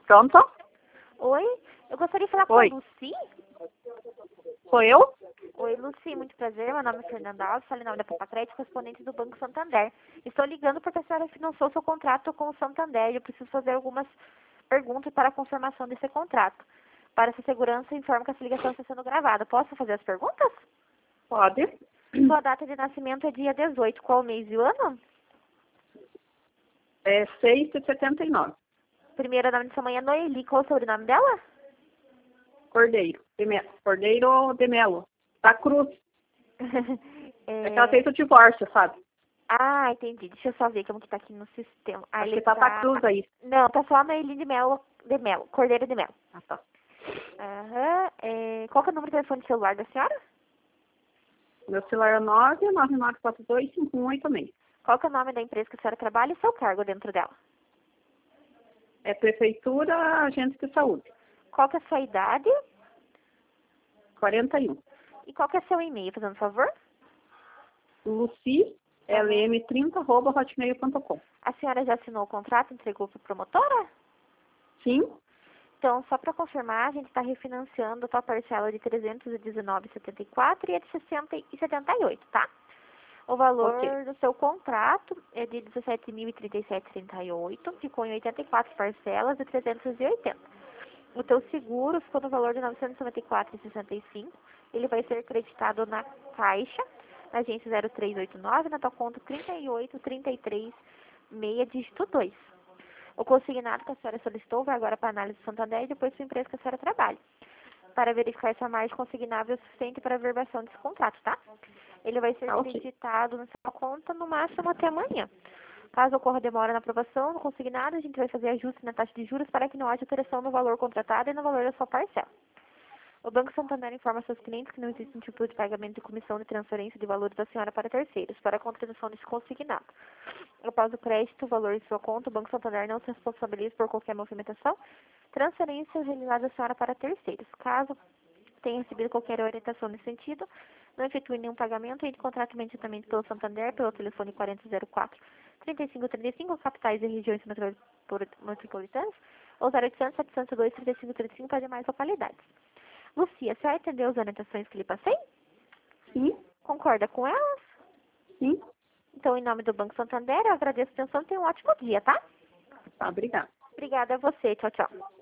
Pronto? Oi, eu gostaria de falar com a Oi. Lucy. Sou eu? Oi, Lucy, muito prazer. Meu nome é Fernanda Alves, falo em nome da Papacrédito, correspondente do Banco Santander. Estou ligando porque a senhora financiou seu contrato com o Santander e eu preciso fazer algumas perguntas para a confirmação desse contrato. Para essa segurança, informo que essa ligação está sendo gravada. Posso fazer as perguntas? Pode. Sua data de nascimento é dia 18. Qual mês e o ano? É 6 de 79. Primeiro nome de sua mãe é Noeli. Qual o sobrenome dela? Cordeiro. Cordeiro de Melo. Da Cruz. É que ela fez o divórcio, sabe? Ah, entendi. Deixa eu só ver como que tá aqui no sistema. Ah, Acho ele que tá da Cruz aí. Não, tá só a Noeli de Melo. Cordeiro de Melo. Ah, tá. Aham. Qual que é o número de telefone de celular da senhora? Meu celular é 999425186. Qual que é o nome da empresa que a senhora trabalha e seu cargo dentro dela? É Prefeitura Agente de Saúde. Qual que é a sua idade? 41. E qual que é seu e-mail, fazendo favor? Lucy, lm30@hotmail.com. A senhora já assinou o contrato e entregou para a promotora? Sim? Então, só para confirmar, a gente está refinanciando a tua parcela de R$ 319,74 e a de 60,78, tá? O valor Ok. do seu contrato é de R$ 17.037,38, ficou em 84 parcelas de 380. O teu seguro ficou no valor de R$ 994,65. Ele vai ser creditado na Caixa, na agência 0389, na tua conta 3833,6, dígito 2. O consignado que a senhora solicitou vai agora para a análise do Santander e depois para a empresa que a senhora trabalha, para verificar se a margem consignável é suficiente para a verbação desse contrato, tá? Ele vai ser Ok. creditado na sua conta no máximo até amanhã. Caso ocorra demora na aprovação do consignado, a gente vai fazer ajuste na taxa de juros para que não haja alteração no valor contratado e no valor da sua parcela. O Banco Santander informa seus clientes que não existe um tipo de pagamento de comissão de transferência de valores da senhora para terceiros, para a contratação desse consignado. Após o crédito, o valor em sua conta, o Banco Santander não se responsabiliza por qualquer movimentação, transferência realizada da senhora para terceiros. Caso tenha recebido qualquer orientação nesse sentido, não efetue nenhum pagamento, entre em contrato imediatamente pelo Santander, pelo telefone 4004-3535, capitais e regiões metropolitanas, ou 0800-702-3535 para demais localidades. Lucia, a senhora entendeu as orientações que lhe passei? Sim? Concorda com elas? Sim? Então, em nome do Banco Santander, eu agradeço a atenção e tenha um ótimo dia, tá? Tá, obrigada. Obrigada a você. Tchau, tchau.